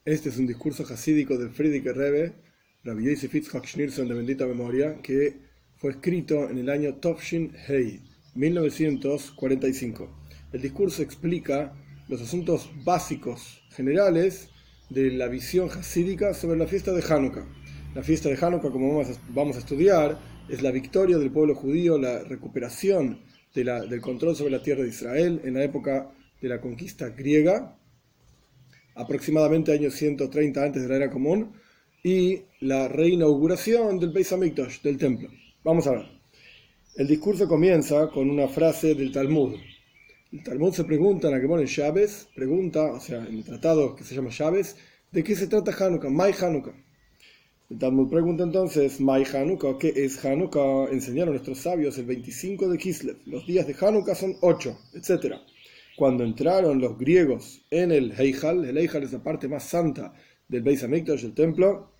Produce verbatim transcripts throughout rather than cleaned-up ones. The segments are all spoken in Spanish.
Este es un discurso jasídico del Frierdiker Rebbe, Rabbi Yosef Yitzhak Schneerson de bendita memoria, que fue escrito en el año Tovshin Hei, mil novecientos cuarenta y cinco. El discurso explica los asuntos básicos, generales, de la visión jasídica sobre la fiesta de Hanukkah. La fiesta de Hanukkah, como vamos a, vamos a estudiar, es la victoria del pueblo judío, la recuperación de la, del control sobre la tierra de Israel en la época de la conquista griega, aproximadamente año ciento treinta antes de la era común, y la reinauguración del Beis Hamikdash, del templo. Vamos a ver. El discurso comienza con una frase del Talmud. El Talmud se pregunta en la Gemara en Shabbos, pregunta, o sea, en el tratado que se llama Shabbos, ¿de qué se trata Hanukkah? Mai Hanukkah. El Talmud pregunta entonces, Mai Hanukkah, ¿qué es Hanukkah? Enseñaron nuestros sabios el veinticinco de Kislev. Los días de Hanukkah son ocho, etcétera. Cuando entraron los griegos en el Heichal, el Heichal es la parte más santa del Beis Hamikdash, del templo,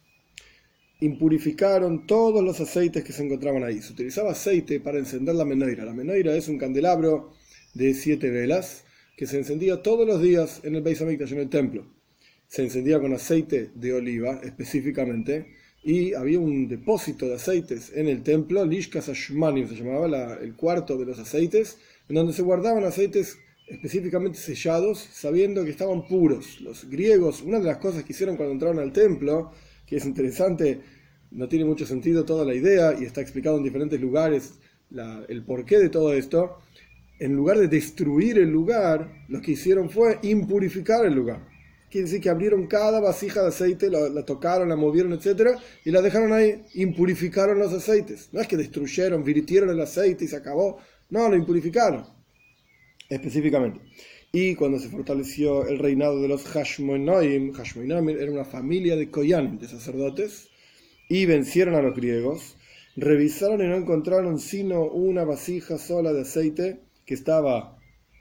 impurificaron todos los aceites que se encontraban ahí. Se utilizaba aceite para encender la menorá. La menorá es un candelabro de siete velas que se encendía todos los días en el Beis Hamikdash, en el templo. Se encendía con aceite de oliva específicamente, y había un depósito de aceites en el templo, Lishkas Ashmanim se llamaba la, el cuarto de los aceites, en donde se guardaban aceites específicamente sellados, sabiendo que estaban puros. Los griegos, una de las cosas que hicieron cuando entraron al templo, que es interesante, no tiene mucho sentido toda la idea, y está explicado en diferentes lugares la, el porqué de todo esto, en lugar de destruir el lugar, lo que hicieron fue impurificar el lugar. Quiere decir que abrieron cada vasija de aceite, la, la tocaron, la movieron, etcétera, y la dejaron ahí, impurificaron los aceites. No es que destruyeron, virtieron el aceite y se acabó, no, lo impurificaron específicamente. Y cuando se fortaleció el reinado de los Hashmonaim, Hashmonaim era una familia de Koyanim, de sacerdotes, y vencieron a los griegos, revisaron y no encontraron sino una vasija sola de aceite que estaba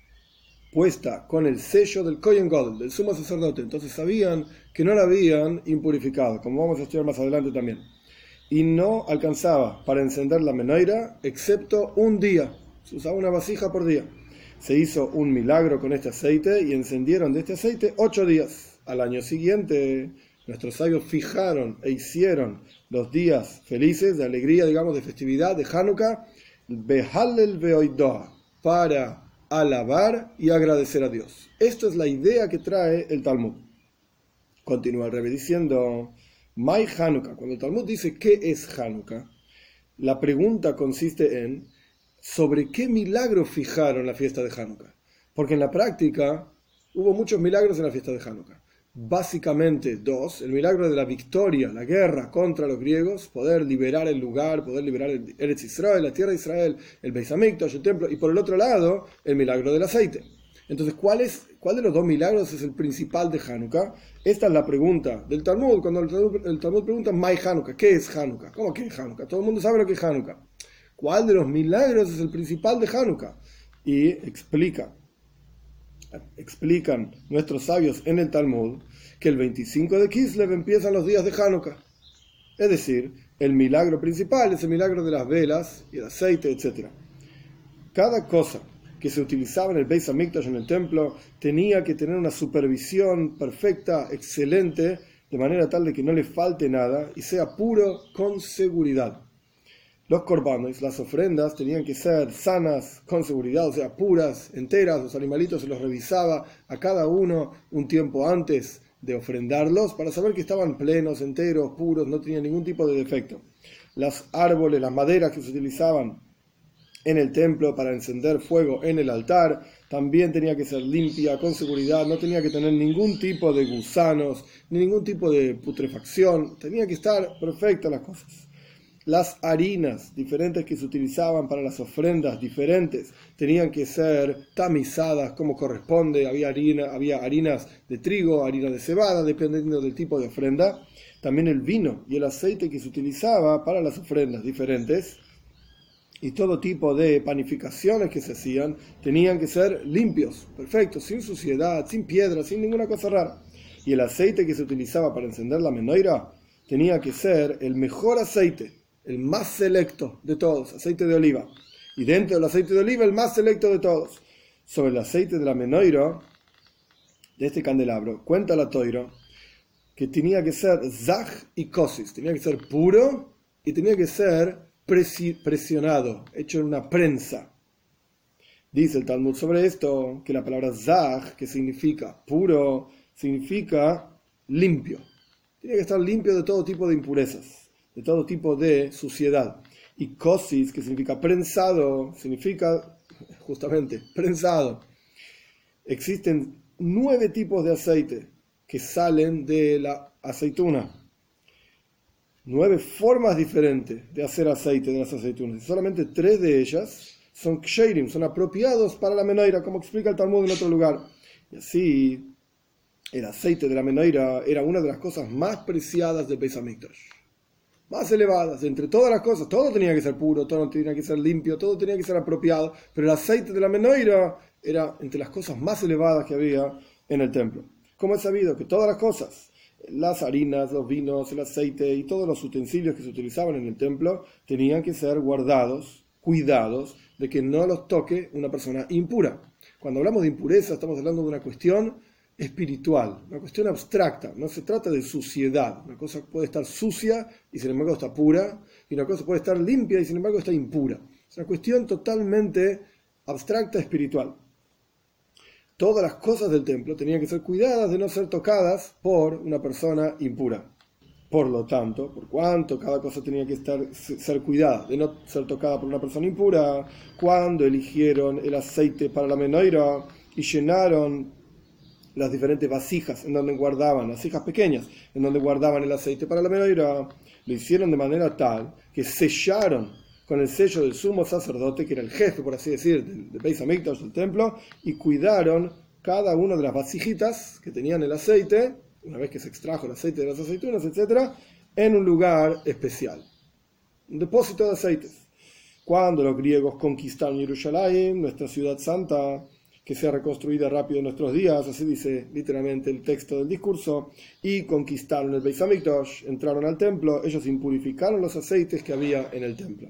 puesta con el sello del Kohen Gadol, del sumo sacerdote. Entonces sabían que no la habían impurificado, como vamos a estudiar más adelante también. Y no alcanzaba para encender la menorá, excepto un día. Se usaba una vasija por día. Se hizo un milagro con este aceite y encendieron de este aceite ocho días. Al año siguiente, nuestros sabios fijaron e hicieron los días felices, de alegría, digamos, de festividad, de Hanukkah, Behallel Veoidoa, para alabar y agradecer a Dios. Esto es la idea que trae el Talmud. Continúa el Rebbe diciendo, Mai Hanukkah. Cuando el Talmud dice ¿qué es Hanukkah?, la pregunta consiste en ¿sobre qué milagro fijaron la fiesta de Hanukkah? Porque en la práctica hubo muchos milagros en la fiesta de Hanukkah. Básicamente dos: el milagro de la victoria, la guerra contra los griegos, poder liberar el lugar, poder liberar el Eretz Israel, la tierra de Israel, el Beis Hamikdash, el templo, y por el otro lado, el milagro del aceite. Entonces, ¿cuál es, cuál de los dos milagros es el principal de Hanukkah? Esta es la pregunta del Talmud. Cuando el Talmud, el Talmud pregunta, Mai Hanukkah, ¿qué es Hanukkah? ¿Cómo que es Hanukkah? Todo el mundo sabe lo que es Hanukkah. ¿Cuál de los milagros es el principal de Hanukkah? Y explica, explican nuestros sabios en el Talmud que el veinticinco de Kislev empiezan los días de Hanukkah. Es decir, el milagro principal es el milagro de las velas y el aceite, etcétera. Cada cosa que se utilizaba en el Beis Hamikdash, en el templo, tenía que tener una supervisión perfecta, excelente, de manera tal de que no le falte nada y sea puro con seguridad. Los corbanos, las ofrendas, tenían que ser sanas, con seguridad, o sea, puras, enteras. Los animalitos se los revisaba a cada uno un tiempo antes de ofrendarlos para saber que estaban plenos, enteros, puros, no tenían ningún tipo de defecto. Los árboles, las maderas que se utilizaban en el templo para encender fuego en el altar, también tenía que ser limpia, con seguridad, no tenía que tener ningún tipo de gusanos, ni ningún tipo de putrefacción, tenía que estar perfectas las cosas. Las harinas diferentes que se utilizaban para las ofrendas diferentes tenían que ser tamizadas como corresponde. Había, harina, había harinas de trigo, harina de cebada, dependiendo del tipo de ofrenda. También el vino y el aceite que se utilizaba para las ofrendas diferentes y todo tipo de panificaciones que se hacían tenían que ser limpios, perfectos, sin suciedad, sin piedra, sin ninguna cosa rara. Y el aceite que se utilizaba para encender la menorá tenía que ser el mejor aceite, el más selecto de todos, aceite de oliva. Y dentro del aceite de oliva, el más selecto de todos. Sobre el aceite de la menorá, de este candelabro, cuenta la Toira que tenía que ser zaj y kosis, tenía que ser puro y tenía que ser presionado, hecho en una prensa. Dice el Talmud sobre esto que la palabra zaj, que significa puro, significa limpio. Tiene que estar limpio de todo tipo de impurezas, de todo tipo de suciedad. Y kosis, que significa prensado, significa justamente prensado. Existen nueve tipos de aceite que salen de la aceituna. Nueve formas diferentes de hacer aceite de las aceitunas. Y solamente tres de ellas son ksherim, son apropiados para la menorá, como explica el Talmud en otro lugar. Y así, el aceite de la menorá era una de las cosas más preciadas del Beis Hamikdash. Más elevadas, entre todas las cosas, todo tenía que ser puro, todo tenía que ser limpio, todo tenía que ser apropiado, pero el aceite de la menorá era entre las cosas más elevadas que había en el templo. Como es sabido que todas las cosas, las harinas, los vinos, el aceite y todos los utensilios que se utilizaban en el templo, tenían que ser guardados, cuidados, de que no los toque una persona impura. Cuando hablamos de impureza, estamos hablando de una cuestión espiritual, una cuestión abstracta. No se trata de suciedad. Una cosa puede estar sucia y sin embargo está pura, y una cosa puede estar limpia y sin embargo está impura. Es una cuestión totalmente abstracta, espiritual. Todas las cosas del templo tenían que ser cuidadas de no ser tocadas por una persona impura. Por lo tanto, por cuanto cada cosa tenía que estar, ser cuidada de no ser tocada por una persona impura, cuando eligieron el aceite para la menorá y llenaron las diferentes vasijas en donde guardaban, vasijas pequeñas, en donde guardaban el aceite para la menorá, lo hicieron de manera tal que sellaron con el sello del sumo sacerdote, que era el jefe, por así decir, del, del Beis Hamikdash, del templo, y cuidaron cada una de las vasijitas que tenían el aceite, una vez que se extrajo el aceite de las aceitunas, etcétera, en un lugar especial, un depósito de aceites. Cuando los griegos conquistaron Jerusalén, nuestra ciudad santa, que sea reconstruida rápido en nuestros días, así dice literalmente el texto del discurso, y conquistaron el Beis Hamikdash, entraron al templo, ellos impurificaron los aceites que había en el templo.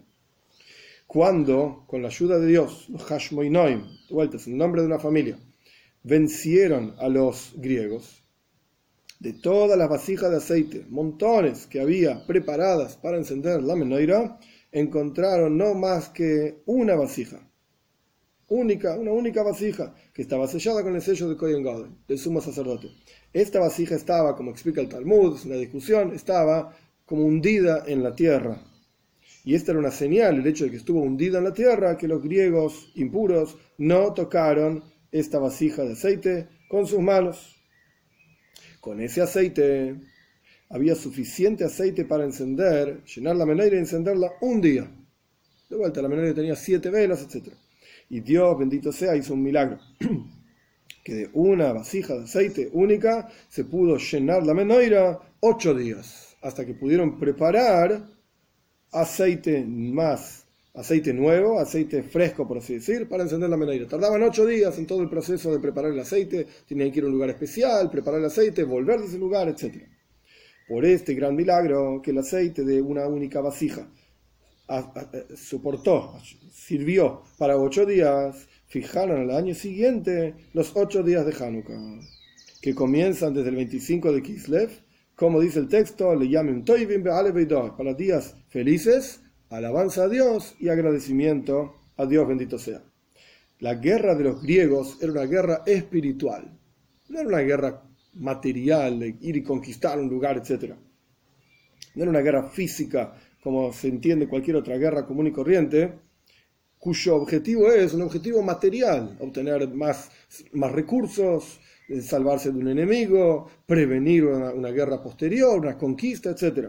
Cuando, con la ayuda de Dios, los Hashmoinoim, de vuelta, es el nombre de una familia, vencieron a los griegos, de todas las vasijas de aceite, montones que había preparadas para encender la menorá, encontraron no más que una vasija, única, una única vasija, que estaba sellada con el sello de Kohen Gadol, del sumo sacerdote. Esta vasija estaba, como explica el Talmud, es una discusión, estaba como hundida en la tierra. Y esta era una señal, el hecho de que estuvo hundida en la tierra, que los griegos impuros no tocaron esta vasija de aceite con sus manos. Con ese aceite había suficiente aceite para encender, llenar la menorá y encenderla un día. De vuelta, la menorá tenía siete velas, etcétera. Y Dios, bendito sea, hizo un milagro, que de una vasija de aceite única se pudo llenar la menorá ocho días, hasta que pudieron preparar aceite más, aceite nuevo, aceite fresco, por así decir, para encender la menorá. Tardaban ocho días en todo el proceso de preparar el aceite, tenían que ir a un lugar especial, preparar el aceite, volver de ese lugar, etcétera. Por este gran milagro, que el aceite de una única vasija a, a, soportó, sirvió para ocho días, fijaron al año siguiente los ocho días de Hanukkah, que comienzan desde el veinticinco de Kislev, como dice el texto, le llamen Toivim be'ale beidor, para días felices, alabanza a Dios y agradecimiento a Dios, bendito sea. La guerra de los griegos era una guerra espiritual, no era una guerra material de ir y conquistar un lugar, etcétera. No era una guerra física, como se entiende cualquier otra guerra común y corriente, cuyo objetivo es un objetivo material, obtener más, más recursos, salvarse de un enemigo, prevenir una, una guerra posterior, una conquista, etcétera.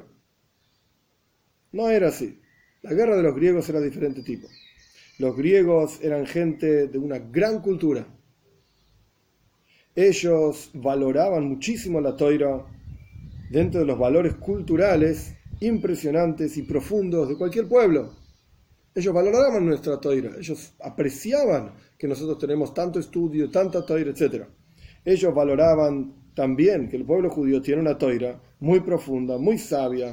No era así. La guerra de los griegos era de diferente tipo. Los griegos eran gente de una gran cultura. Ellos valoraban muchísimo la Torá dentro de los valores culturales impresionantes y profundos de cualquier pueblo. Ellos valoraban nuestra Torá, ellos apreciaban que nosotros tenemos tanto estudio, tanta Torá, etcétera. Ellos valoraban también que el pueblo judío tiene una Torá muy profunda, muy sabia,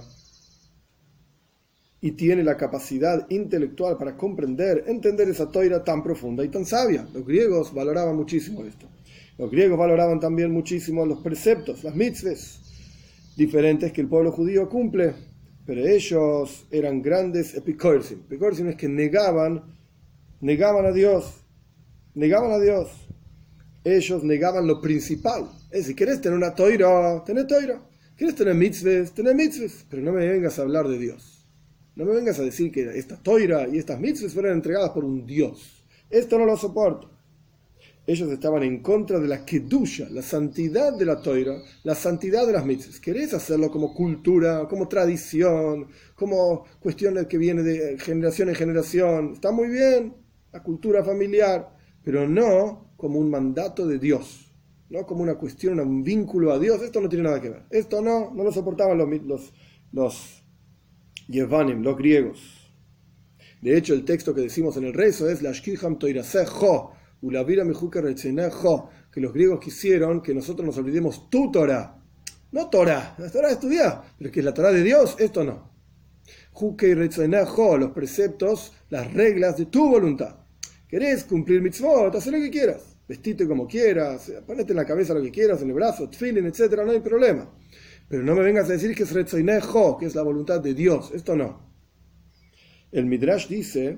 y tiene la capacidad intelectual para comprender, entender esa Torá tan profunda y tan sabia. Los griegos valoraban muchísimo esto. Los griegos valoraban también muchísimo los preceptos, las mitzvahs. diferentes que el pueblo judío cumple, pero ellos eran grandes epicorsim. Epicorsim es que negaban, negaban a Dios, negaban a Dios. Ellos negaban lo principal. Es decir, ¿querés tener una toira? Tener toira. ¿Querés tener mitzvahs? Tener mitzvahs. Pero no me vengas a hablar de Dios. No me vengas a decir que esta toira y estas mitzvahs fueron entregadas por un Dios. Esto no lo soporto. Ellos estaban en contra de la kedusha, la santidad de la toira, la santidad de las mitzvahs. ¿Querés hacerlo como cultura, como tradición, como cuestión que viene de generación en generación? Está muy bien, la cultura familiar, pero no como un mandato de Dios, no como una cuestión, un vínculo a Dios. Esto no tiene nada que ver. Esto no, no lo soportaban los, los, los Yevanim, los griegos. De hecho, el texto que decimos en el rezo es Lashkiham toirasejo, ulavira mejuka rechenejo, que los griegos quisieron que nosotros nos olvidemos tu Torah. No Torah, la Torah estudiada, pero es que es la Torah de Dios, esto no. Juke rechenejo, los preceptos, las reglas de tu voluntad. ¿Querés cumplir mitzvot? Haz lo que quieras. Vestite como quieras, ponete en la cabeza lo que quieras, en el brazo, tfilin, etcétera, no hay problema. Pero no me vengas a decir que es retzoinejo, que es la voluntad de Dios. Esto no. El Midrash dice,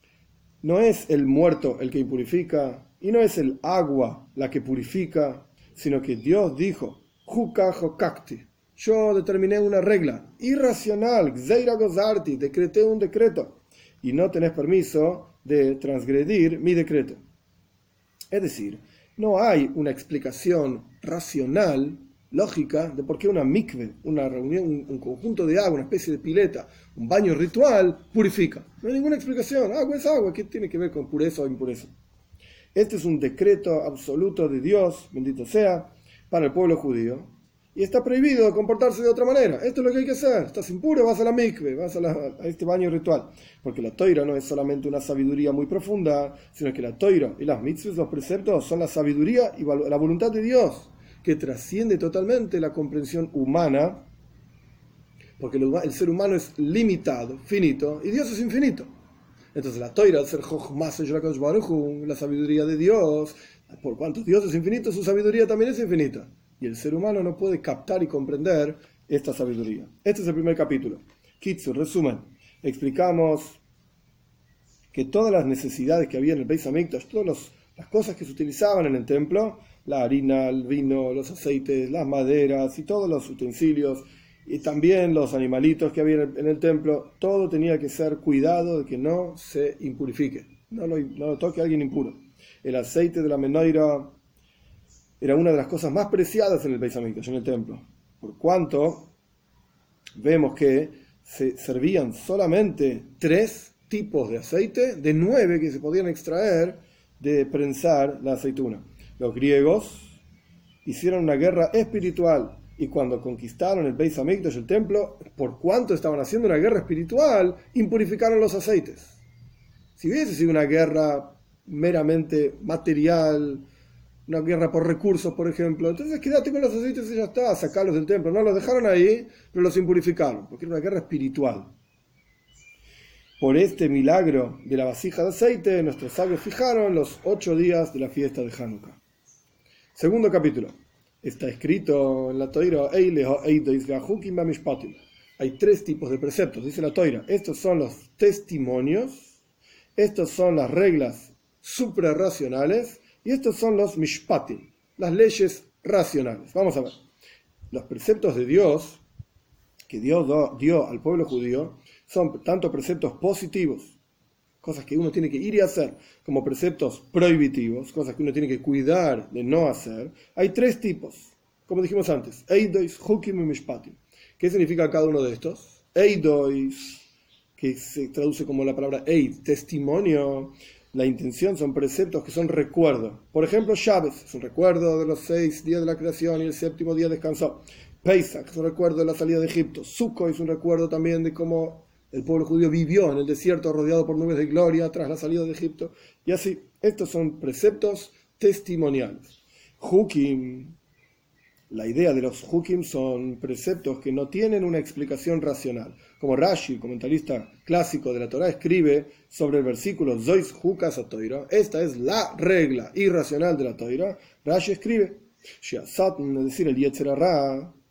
no es el muerto el que impurifica, y no es el agua la que purifica, sino que Dios dijo, Juka Jokakti, yo determiné una regla irracional, Gzeira Gozarti, decreté un decreto, y no tenés permiso de transgredir mi decreto. Es decir, no hay una explicación racional, lógica, de por qué una mikve, una reunión, un, un conjunto de agua, una especie de pileta, un baño ritual, purifica. No hay ninguna explicación. Agua es agua. ¿Qué tiene que ver con pureza o impureza? Este es un decreto absoluto de Dios, bendito sea, para el pueblo judío. Y está prohibido comportarse de otra manera. Esto es lo que hay que hacer. Estás impuro, vas a la mikve, vas a, la, a este baño ritual. Porque la toira no es solamente una sabiduría muy profunda, sino que la toira y las mitzvahs, los preceptos, son la sabiduría y la voluntad de Dios, que trasciende totalmente la comprensión humana, porque el ser humano es limitado, finito, y Dios es infinito. Entonces la toira, al ser la sabiduría de Dios, por cuanto Dios es infinito, su sabiduría también es infinita. Y el ser humano no puede captar y comprender esta sabiduría. Este es el primer capítulo. Kitsu, resumen. Explicamos que todas las necesidades que había en el Beis Hamikdash, todas los, las cosas que se utilizaban en el templo, la harina, el vino, los aceites, las maderas y todos los utensilios, y también los animalitos que había en el templo, todo tenía que ser cuidado de que no se impurifique, no lo, no lo toque a alguien impuro. El aceite de la menorá era una de las cosas más preciadas en el Beis Hamikdash, en el templo, por cuanto vemos que se servían solamente tres tipos de aceite de nueve que se podían extraer de prensar la aceituna. Los griegos hicieron una guerra espiritual y cuando conquistaron el Beis Hamikdash, el templo, por cuanto estaban haciendo una guerra espiritual, impurificaron los aceites. Si hubiese sido una guerra meramente material, una guerra por recursos, por ejemplo, entonces quédate con los aceites y ya está, sacarlos del templo. No, los dejaron ahí, pero los impurificaron, porque era una guerra espiritual. Por este milagro de la vasija de aceite, nuestros sabios fijaron los ocho días de la fiesta de Hanukkah. Segundo capítulo. Está escrito en la Toira, hay tres tipos de preceptos, dice la Toira. Estos son los testimonios, estos son las reglas suprarracionales, y estos son los mishpatim, las leyes racionales. Vamos a ver. Los preceptos de Dios, que Dios dio al pueblo judío, son tanto preceptos positivos, cosas que uno tiene que ir y hacer, como preceptos prohibitivos, cosas que uno tiene que cuidar de no hacer. Hay tres tipos, como dijimos antes, eidois, hukim y mishpatim. ¿Qué significa cada uno de estos? Eidois, que se traduce como la palabra eid, testimonio. La intención son preceptos que son recuerdo. Por ejemplo, Shabbat es un recuerdo de los seis días de la creación y el séptimo día descansó. Pesach es un recuerdo de la salida de Egipto. Sukkot es un recuerdo también de cómo el pueblo judío vivió en el desierto rodeado por nubes de gloria tras la salida de Egipto. Y así, estos son preceptos testimoniales. Hukim, la idea de los hukim son preceptos que no tienen una explicación racional. Como Rashi, el comentarista clásico de la Torá, escribe sobre el versículo Zois Hukas a Toira, esta es la regla irracional de la Toira. Rashi escribe, es decir, el Yetzer Hara,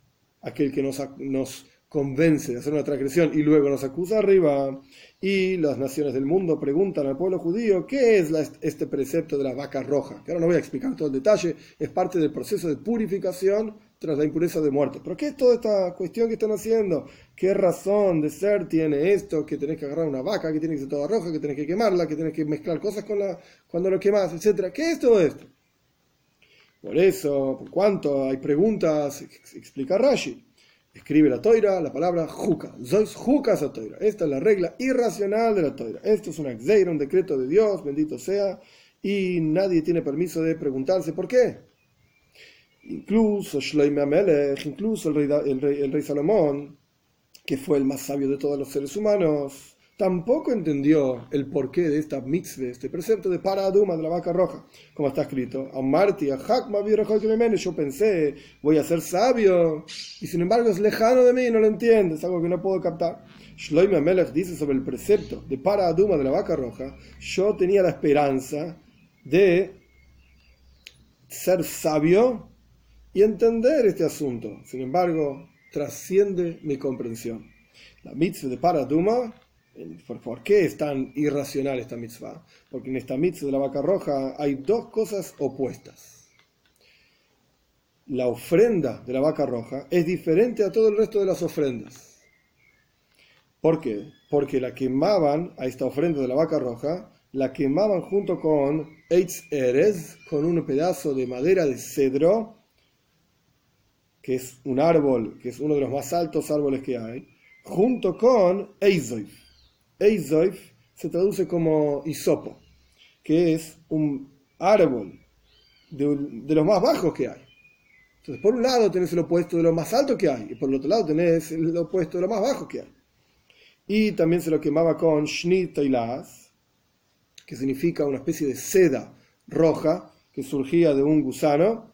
aquel que nos, nos convence de hacer una transgresión y luego nos acusa arriba. Y las naciones del mundo preguntan al pueblo judío qué es la, este precepto de la vaca roja, que ahora no voy a explicar todo el detalle, es parte del proceso de purificación tras la impureza de muerte. ¿Pero qué es toda esta cuestión que están haciendo? ¿Qué razón de ser tiene esto? Que tenés que agarrar una vaca, que tiene que ser toda roja, que tenés que quemarla, que tenés que mezclar cosas con la, cuando lo quemas, etcétera. ¿Qué es todo esto? Por eso, por cuanto hay preguntas, explica Rashi. Escribe la toira, la palabra juca. Zois jucas a toira. Esta es la regla irracional de la toira. Esto es una xeira, un decreto de Dios, bendito sea, y nadie tiene permiso de preguntarse por qué. Incluso Shloime Amelech, incluso el rey, el, rey, el rey Salomón, que fue el más sabio de todos los seres humanos, tampoco entendió el porqué de esta mitzvah, este precepto de Paraduma, de la vaca roja, como está escrito. Yo pensé, voy a ser sabio, y sin embargo es lejano de mí, no lo entiendo, es algo que no puedo captar. Shloime Amelech dice sobre el precepto de Paraduma, de la vaca roja: yo tenía la esperanza de ser sabio y entender este asunto, sin embargo trasciende mi comprensión. La mitzvah de Paraduma, ¿por, ¿por qué es tan irracional esta mitzvah? Porque en esta mitzvah de la vaca roja hay dos cosas opuestas. La ofrenda de la vaca roja es diferente a todo el resto de las ofrendas. ¿Por qué? Porque la quemaban, a esta ofrenda de la vaca roja, la quemaban junto con Eitz Erez, con un pedazo de madera de cedro, que es un árbol, que es uno de los más altos árboles que hay, junto con Eizoif. Eizoif se traduce como hisopo, que es un árbol de, de los más bajos que hay. Entonces, por un lado tenés el opuesto de lo más alto que hay, y por el otro lado tenés el opuesto de lo más bajo que hay. Y también se lo quemaba con Shnit Teilas, que significa una especie de seda roja que surgía de un gusano,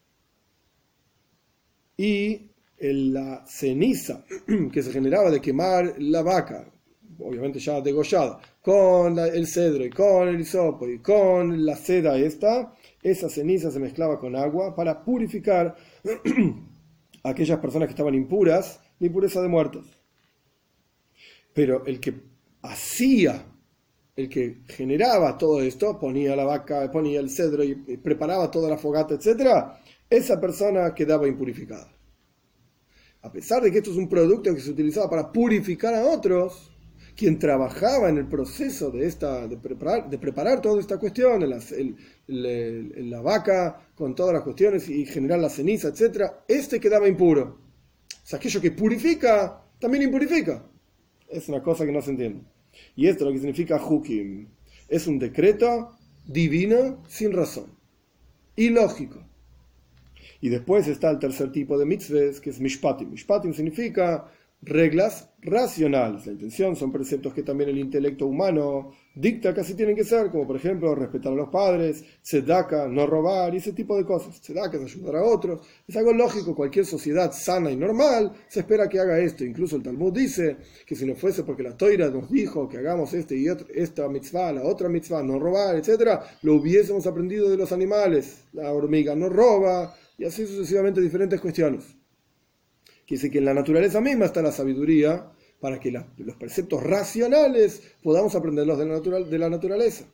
y la ceniza que se generaba de quemar la vaca, obviamente ya degollada, con la, el cedro y con el hisopo y con la seda esta, esa ceniza se mezclaba con agua para purificar a aquellas personas que estaban impuras, de impureza de muertos. Pero el que hacía, el que generaba todo esto, ponía la vaca, ponía el cedro y preparaba toda la fogata, etcétera, esa persona quedaba impurificada. A pesar de que esto es un producto que se utilizaba para purificar a otros, quien trabajaba en el proceso de, esta, de, preparar, de preparar toda esta cuestión, el, el, el, el, la vaca con todas las cuestiones y generar la ceniza, etcétera, este quedaba impuro. O sea, aquello que purifica, también impurifica. Es una cosa que no se entiende. Y esto es lo que significa Hukim. Es un decreto divino sin razón. Ilógico. Y después está el tercer tipo de mitzvahs, que es Mishpatim. Mishpatim significa reglas racionales. La intención son preceptos que también el intelecto humano dicta que así tienen que ser, como por ejemplo respetar a los padres, tzedaka, no robar, y ese tipo de cosas. Tzedaka es ayudar a otros. Es algo lógico, cualquier sociedad sana y normal se espera que haga esto. Incluso el Talmud dice que si no fuese porque la Toira nos dijo que hagamos este y otro, esta mitzvah, la otra mitzvah, no robar, etcétera, lo hubiésemos aprendido de los animales. La hormiga no roba, y así sucesivamente diferentes cuestiones. Quiere decir que en la naturaleza misma está la sabiduría para que la, los preceptos racionales podamos aprenderlos de la, natural, de la naturaleza.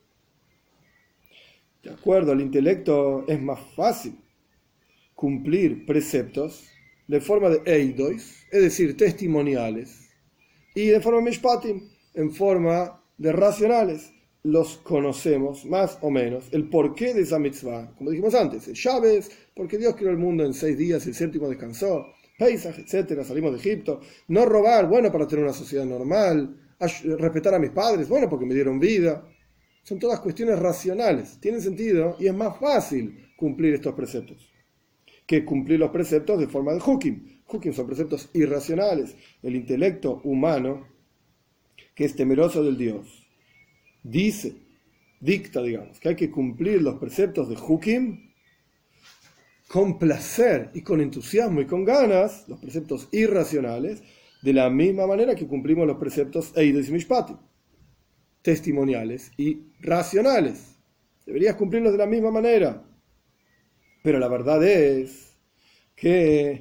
De acuerdo al intelecto es más fácil cumplir preceptos de forma de eidois, es decir, testimoniales, y de forma mishpatim, en forma de racionales. Los conocemos más o menos, el porqué de esa mitzvah, como dijimos antes, el Shabes, porque Dios creó el mundo en seis días y el séptimo descansó, Pesach, etcétera, salimos de Egipto, no robar, bueno, para tener una sociedad normal, respetar a mis padres, bueno, porque me dieron vida. Son todas cuestiones racionales, tienen sentido y es más fácil cumplir estos preceptos que cumplir los preceptos de forma de Hukim. Hukim son preceptos irracionales. El intelecto humano, que es temeroso del Dios, dice, dicta, digamos, que hay que cumplir los preceptos de Hukim con placer y con entusiasmo y con ganas, los preceptos irracionales, de la misma manera que cumplimos los preceptos Eidos y Mishpatim, testimoniales y racionales. Deberías cumplirlos de la misma manera. Pero la verdad es que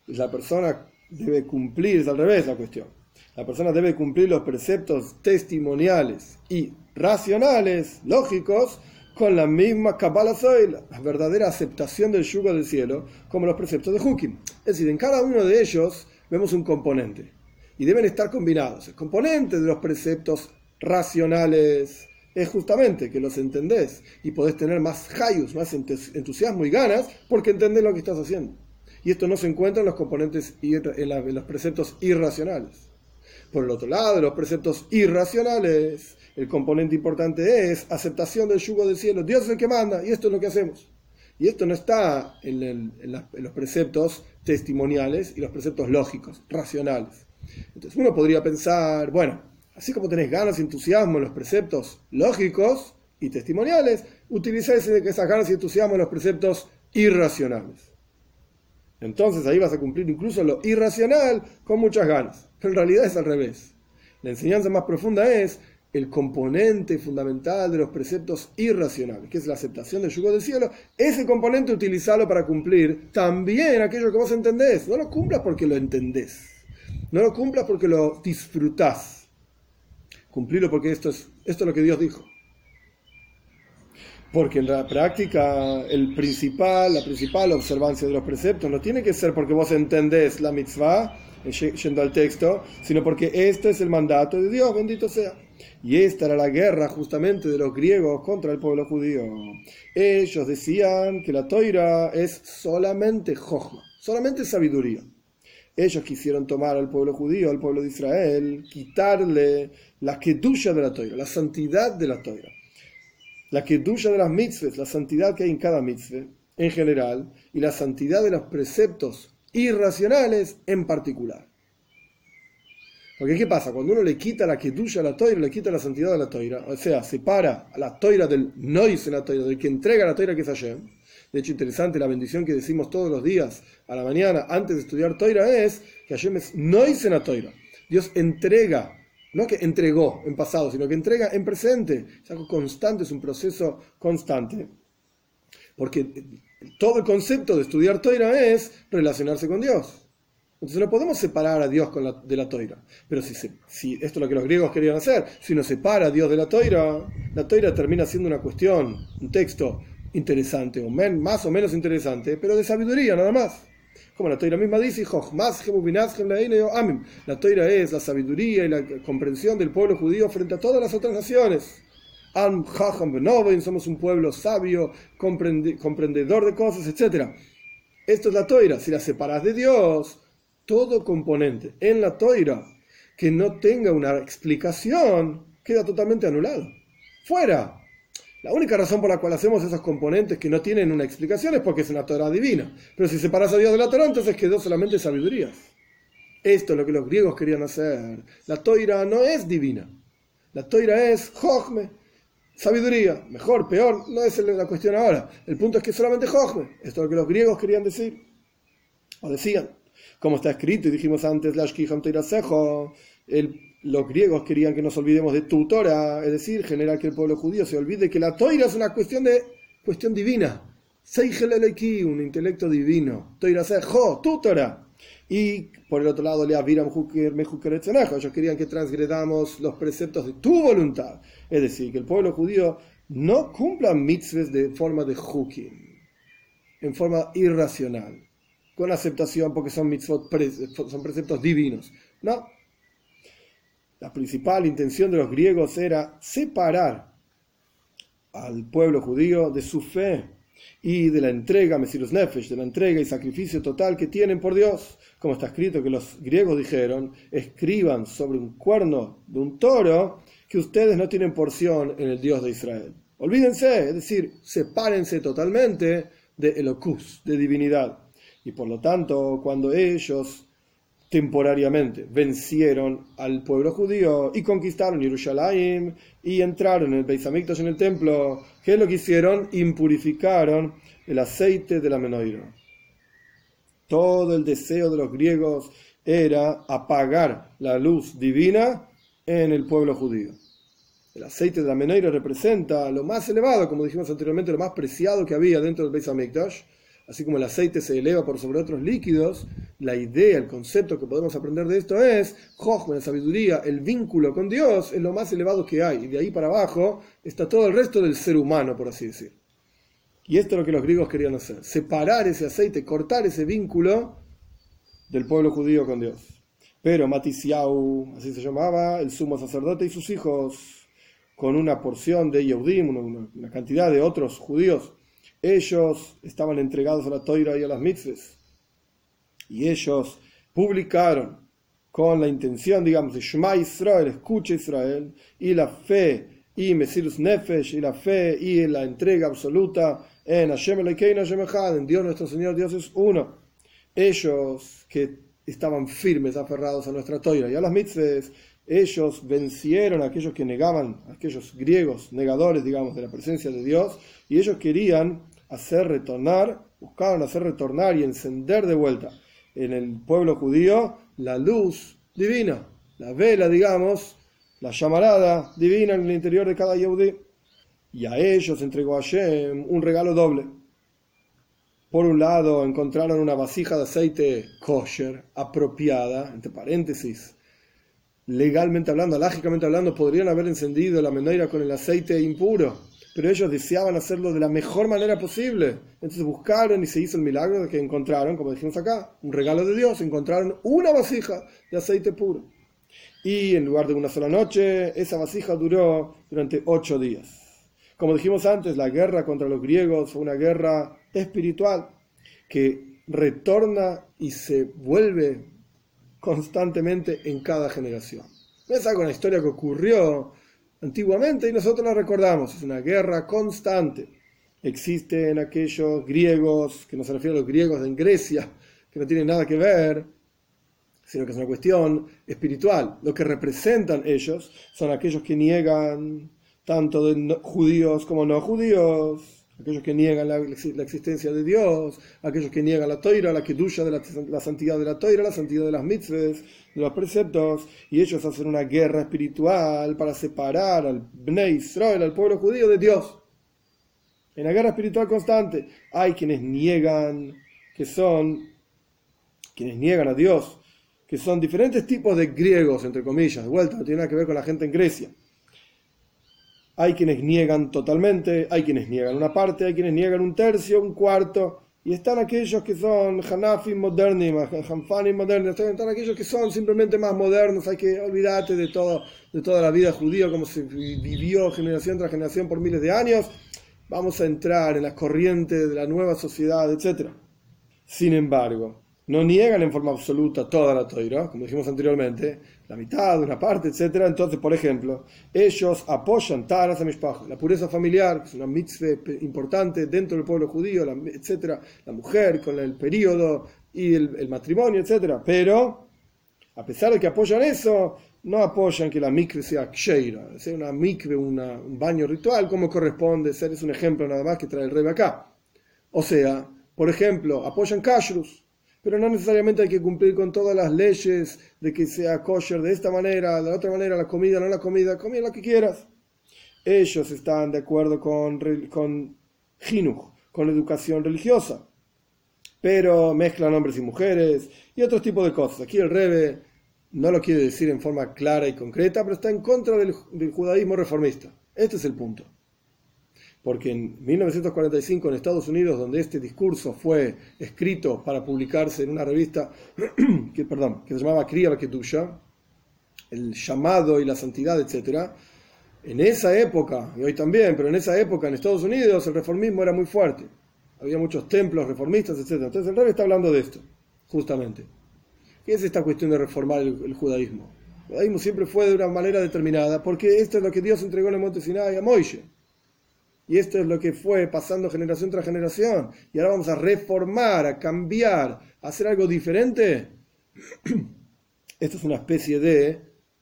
la persona debe cumplir, es al revés la cuestión. La persona debe cumplir los preceptos testimoniales y racionales, lógicos, con la misma Kabbalah Zoil, la verdadera aceptación del yugo del cielo, como los preceptos de Hukim. Es decir, en cada uno de ellos vemos un componente y deben estar combinados. El componente de los preceptos racionales es justamente que los entendés y podés tener más hayus, más entusiasmo y ganas porque entendés lo que estás haciendo. Y esto no se encuentra en los componentes, en, la, en los preceptos irracionales. Por el otro lado, los preceptos irracionales, el componente importante es aceptación del yugo del cielo. Dios es el que manda y esto es lo que hacemos. Y esto no está en, el, en, la, en los preceptos testimoniales y los preceptos lógicos, racionales. Entonces uno podría pensar, bueno, así como tenés ganas y entusiasmo en los preceptos lógicos y testimoniales, utilicéis esas ganas y entusiasmo en los preceptos irracionales. Entonces ahí vas a cumplir incluso lo irracional con muchas ganas. Pero en realidad es al revés. La enseñanza más profunda es el componente fundamental de los preceptos irracionales, que es la aceptación del yugo del cielo. Ese componente utilizarlo para cumplir también aquello que vos entendés. No lo cumplas porque lo entendés. No lo cumplas porque lo disfrutás. Cumplirlo porque esto es, esto es lo que Dios dijo. Porque en la práctica el principal, la principal observancia de los preceptos no tiene que ser porque vos entendés la mitzvah, yendo al texto, sino porque este es el mandato de Dios, bendito sea. Y esta era la guerra justamente de los griegos contra el pueblo judío. Ellos decían que la Toira es solamente jochma, solamente sabiduría. Ellos quisieron tomar al pueblo judío, al pueblo de Israel, quitarle la kedusha de la Toira, la santidad de la Toira. La kedusha de las mitzvahs, la santidad que hay en cada mitzvah en general, y la santidad de los preceptos irracionales en particular. Porque ¿qué pasa? Cuando uno le quita la kedusha a la toira, le quita la santidad de la toira, o sea, separa a la toira del nois en la toira, del que entrega la toira que es Hashem. De hecho, interesante, la bendición que decimos todos los días a la mañana antes de estudiar toira es que Hashem es nois en la toira. Dios entrega, no que entregó en pasado, sino que entrega en presente. Es algo constante, es un proceso constante. Porque todo el concepto de estudiar toira es relacionarse con Dios. Entonces no podemos separar a Dios con la, de la toira. Pero si, se, si esto es lo que los griegos querían hacer, si uno separa a Dios de la toira, la toira termina siendo una cuestión, un texto interesante, o men, más o menos interesante, pero de sabiduría nada más. Como la toira misma dice, la toira es la sabiduría y la comprensión del pueblo judío frente a todas las otras naciones. Somos un pueblo sabio, comprende, comprendedor de cosas, etcétera. Esto es la toira. Si la separas de Dios, todo componente en la toira que no tenga una explicación queda totalmente anulado. ¡Fuera! La única razón por la cual hacemos esos componentes que no tienen una explicación es porque es una Torah divina. Pero si separas a Dios de la Torah, entonces quedó solamente sabiduría. Esto es lo que los griegos querían hacer. La toira no es divina. La toira es jochme, sabiduría. Mejor, peor, no es la cuestión ahora. El punto es que solamente jochme. Esto es lo que los griegos querían decir. O decían. Como está escrito, y dijimos antes, el, los griegos querían que nos olvidemos de tu Torah, es decir, generar que el pueblo judío se olvide que la Toira es una cuestión de cuestión divina. Seigel eleki, un intelecto divino. Toira sejo, tu Torah. Y por el otro lado, le aviram mejuker etzenejo. Ellos querían que transgredamos los preceptos de tu voluntad. Es decir, que el pueblo judío no cumpla mitzvahs de forma de hukim, en forma irracional, con aceptación porque son mitzvot, son preceptos divinos. No. La principal intención de los griegos era separar al pueblo judío de su fe y de la entrega, Mesirus Nefesh, de la entrega y sacrificio total que tienen por Dios. Como está escrito que los griegos dijeron, escriban sobre un cuerno de un toro que ustedes no tienen porción en el Dios de Israel. Olvídense, es decir, sepárense totalmente de Elokus, de divinidad. Y por lo tanto, cuando ellos temporariamente vencieron al pueblo judío y conquistaron Jerusalén y entraron en el Beis Hamikdash, en el templo, ¿qué es lo que hicieron? Impurificaron el aceite de la menorá. Todo el deseo de los griegos era apagar la luz divina en el pueblo judío. El aceite de la menorá representa lo más elevado, como dijimos anteriormente, lo más preciado que había dentro del Beis Hamikdash. así como el aceite se eleva por sobre otros líquidos, la idea, el concepto que podemos aprender de esto es, Jochma, la sabiduría, el vínculo con Dios es lo más elevado que hay, y de ahí para abajo está todo el resto del ser humano, por así decir. Y esto es lo que los griegos querían hacer, separar ese aceite, cortar ese vínculo del pueblo judío con Dios. Pero Matisiau, así se llamaba, el sumo sacerdote y sus hijos, con una porción de Yehudim, una, una cantidad de otros judíos, ellos estaban entregados a la Toira y a las mitzvahs. Y ellos publicaron con la intención, digamos, de Shema Israel, escucha Israel, y la fe, y Mesirus Nefesh, y la fe, y la entrega absoluta en Hashem Elokeinu Hashem Echad, en Dios nuestro Señor, Dios es uno. Ellos que estaban firmes, aferrados a nuestra Toira y a las mitzvahs, ellos vencieron a aquellos que negaban, a aquellos griegos negadores, digamos, de la presencia de Dios, y ellos querían hacer retornar, buscaron hacer retornar y encender de vuelta en el pueblo judío la luz divina, la vela, digamos, la llamarada divina en el interior de cada Yehudí. Y a ellos entregó Hashem un regalo doble. Por un lado, encontraron una vasija de aceite kosher, apropiada, entre paréntesis, legalmente hablando, lógicamente hablando, podrían haber encendido la menorá con el aceite impuro, pero ellos deseaban hacerlo de la mejor manera posible. Entonces buscaron y se hizo el milagro de que encontraron, como dijimos acá, un regalo de Dios, encontraron una vasija de aceite puro. Y en lugar de una sola noche, esa vasija duró durante ocho días. Como dijimos antes, la guerra contra los griegos fue una guerra espiritual que retorna y se vuelve constantemente en cada generación. No es algo, una historia que ocurrió antiguamente y nosotros la recordamos. Es una guerra constante. Existen aquellos griegos, que no se refiere a los griegos de Grecia, que no tienen nada que ver, sino que es una cuestión espiritual. Lo que representan ellos son aquellos que niegan tanto de no, judíos como no judíos, aquellos que niegan la, la existencia de Dios, aquellos que niegan la Toira, la kedusha de la, la santidad de la Toira, la santidad de las mitzvahs, de los preceptos, y ellos hacen una guerra espiritual para separar al Bnei Israel, al pueblo judío, de Dios. En la guerra espiritual constante hay quienes niegan, que son, quienes niegan a Dios, que son diferentes tipos de griegos, entre comillas, de vuelta, no tiene nada que ver con la gente en Grecia. Hay quienes niegan totalmente, hay quienes niegan una parte, hay quienes niegan un tercio, un cuarto, y están aquellos que son Hanafim modernim, Hanfanim modernim, están aquellos que son simplemente más modernos. Hay que olvidarte de, todo, de toda la vida judía, como se vivió generación tras generación por miles de años. Vamos a entrar en las corrientes de la nueva sociedad, etcétera. Sin embargo, no niegan en forma absoluta toda la Toira, como dijimos anteriormente, la mitad, una parte, etcétera. Entonces, por ejemplo, ellos apoyan Taras HaMishpacha, la pureza familiar, que es una mitzvah importante dentro del pueblo judío, la, etcétera, la mujer con el periodo y el, el matrimonio, etcétera. Pero, a pesar de que apoyan eso, no apoyan que la mikve sea ksheira, sea una mikve, una, un baño ritual, como corresponde ser. Es un ejemplo nada más que trae el Rebbe acá. O sea, por ejemplo, apoyan kashrus, pero no necesariamente hay que cumplir con todas las leyes de que sea kosher de esta manera, de la otra manera, la comida, no la comida, comida lo que quieras. Ellos están de acuerdo con, con jinuj, con educación religiosa, pero mezclan hombres y mujeres y otros tipos de cosas. Aquí el Rebbe no lo quiere decir en forma clara y concreta, pero está en contra del, del judaísmo reformista. Este es el punto. Porque en mil novecientos cuarenta y cinco en Estados Unidos, donde este discurso fue escrito para publicarse en una revista que, perdón, que se llamaba Kriya Kedusha, el llamado y la santidad, etcétera, en esa época, y hoy también, pero en esa época en Estados Unidos el reformismo era muy fuerte. Había muchos templos reformistas, etcétera. Entonces el Rebbe está hablando de esto, justamente. ¿Qué es esta cuestión de reformar el, el judaísmo? El judaísmo siempre fue de una manera determinada, porque esto es lo que Dios entregó en el monte Sinai a Moisés. Y esto es lo que fue pasando generación tras generación. Y ahora vamos a reformar, a cambiar, a hacer algo diferente. Esto es una especie de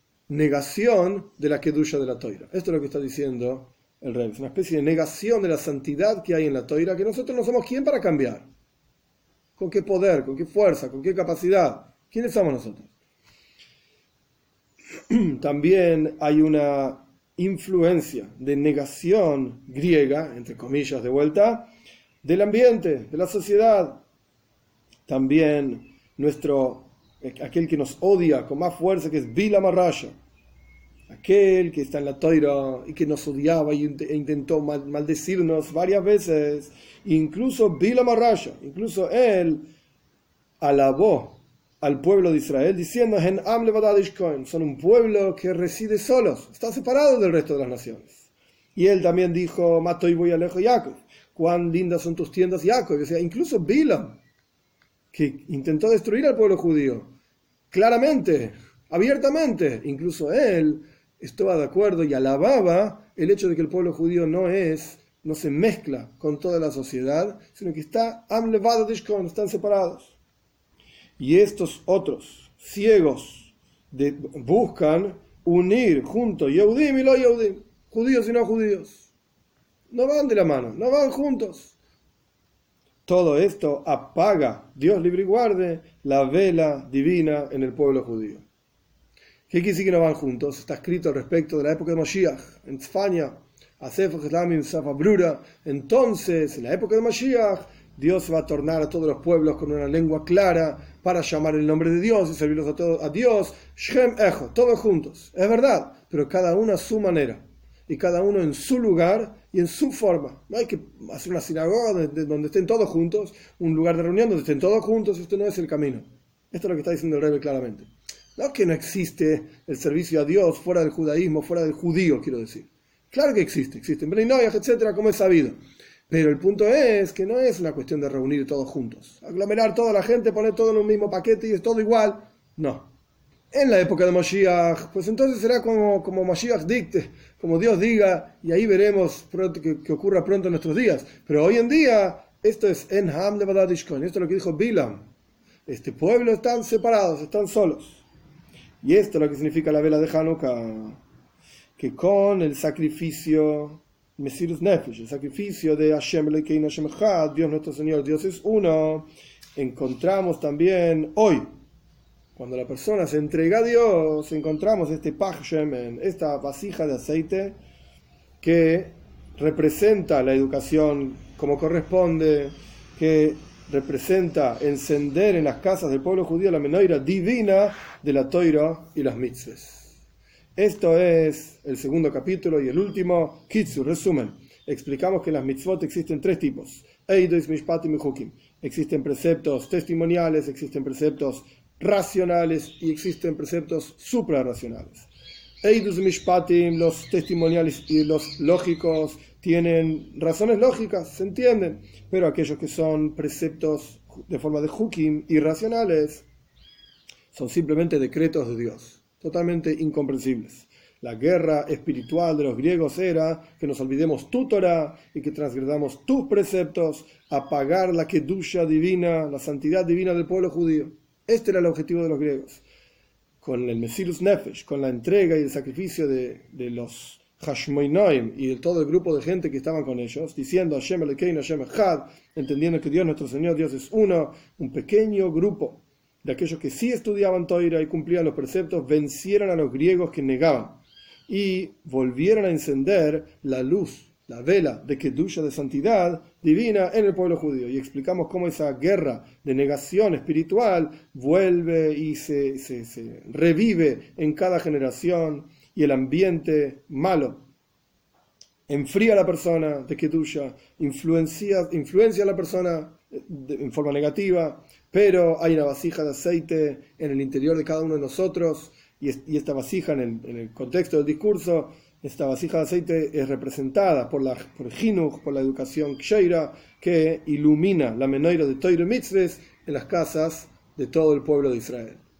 negación de la kedusha de la Toira. Esto es lo que está diciendo el Rebbe. Es una especie de negación de la santidad que hay en la Toira, que nosotros no somos quién para cambiar. ¿Con qué poder? ¿Con qué fuerza? ¿Con qué capacidad? ¿Quiénes somos nosotros? También hay una influencia de negación griega, entre comillas de vuelta, del ambiente, de la sociedad. También nuestro, aquel que nos odia con más fuerza, que es Bilam Arasha, aquel que está en la Toira y que nos odiaba e intentó maldecirnos varias veces. Incluso Bilam Arasha, incluso él alabó al pueblo de Israel diciendo: son un pueblo que reside solos, está separado del resto de las naciones. Y él también dijo: Matoy voy alejo Jacob, cuán lindas son tus tiendas, Jacob. O sea, incluso Bilam, que intentó destruir al pueblo judío, claramente, abiertamente, incluso él estaba de acuerdo y alababa el hecho de que el pueblo judío no es, no se mezcla con toda la sociedad, sino que está am levado dishkon, están separados. Y estos otros ciegos de, buscan unir junto Yehudim y lo Yehudim, judíos y no judíos. No van de la mano, no van juntos. Todo esto apaga, Dios libre y guarde, la vela divina en el pueblo judío. ¿Qué quiere decir que no van juntos? Está escrito al respecto de la época de Mashiach, en España, entonces, en la época de Mashiach, Dios va a tornar a todos los pueblos con una lengua clara para llamar el nombre de Dios y servirlos a todos, a Dios, Shem Echo, todos juntos. Es verdad, pero cada uno a su manera, y cada uno en su lugar y en su forma. No hay que hacer una sinagoga donde, donde estén todos juntos, un lugar de reunión donde estén todos juntos. Esto no es el camino. Esto es lo que está diciendo el Rebbe claramente. No que no existe el servicio a Dios fuera del judaísmo, fuera del judío, quiero decir. Claro que existe, existen Bnei Noach, etcétera, como es sabido. Pero el punto es que no es una cuestión de reunir todos juntos, aglomerar toda la gente, poner todo en un mismo paquete y es todo igual. No. En la época de Mashiach, pues entonces será como, como Mashiach dicte, como Dios diga, y ahí veremos pronto, que, que ocurra pronto en nuestros días. Pero hoy en día, esto es En Ham Levadad Ishkon, esto es lo que dijo Bilam. Este pueblo están separados, están solos. Y esto es lo que significa la vela de Hanukkah, que con el sacrificio Mesirus Nefesh, el sacrificio de Hashem Elokeinu Hashem Echad, Dios nuestro Señor, Dios es uno, encontramos también hoy, cuando la persona se entrega a Dios, encontramos este Pach Shemen, esta vasija de aceite que representa la educación como corresponde, que representa encender en las casas del pueblo judío la menorá divina de la Toira y las mitzvahs. Esto es el segundo capítulo y el último. Kitsu, resumen. Explicamos que en las mitzvot existen tres tipos. Eidos, Mishpatim y Hukim. Existen preceptos testimoniales, existen preceptos racionales y existen preceptos suprarracionales. Eidos y Mishpatim, los testimoniales y los lógicos, tienen razones lógicas, se entienden, pero aquellos que son preceptos de forma de Hukim irracionales son simplemente decretos de Dios, totalmente incomprensibles. La guerra espiritual de los griegos era que nos olvidemos tu Torah y que transgredamos tus preceptos, apagar la kedusha divina, la santidad divina del pueblo judío. Este era el objetivo de los griegos. Con el Mesirus Nefesh, con la entrega y el sacrificio de, de los Hashmoinoim y de todo el grupo de gente que estaban con ellos, diciendo Hashem Elokeinu Hashem Echad, entendiendo que Dios nuestro Señor, Dios es uno, un pequeño grupo de aquellos que sí estudiaban Toira y cumplían los preceptos, vencieron a los griegos que negaban y volvieron a encender la luz, la vela de Kedusha, de santidad divina en el pueblo judío. Y explicamos cómo esa guerra de negación espiritual vuelve y se, se, se revive en cada generación, y el ambiente malo enfría a la persona de Kedusha, influencia, influencia a la persona de, en forma negativa, pero hay una vasija de aceite en el interior de cada uno de nosotros, y, es, y esta vasija, en el, en el contexto del discurso, esta vasija de aceite es representada por, la, por el Jinuj, por la educación Ksheira, que ilumina la menorá de Toira y Mitzvahs en las casas de todo el pueblo de Israel.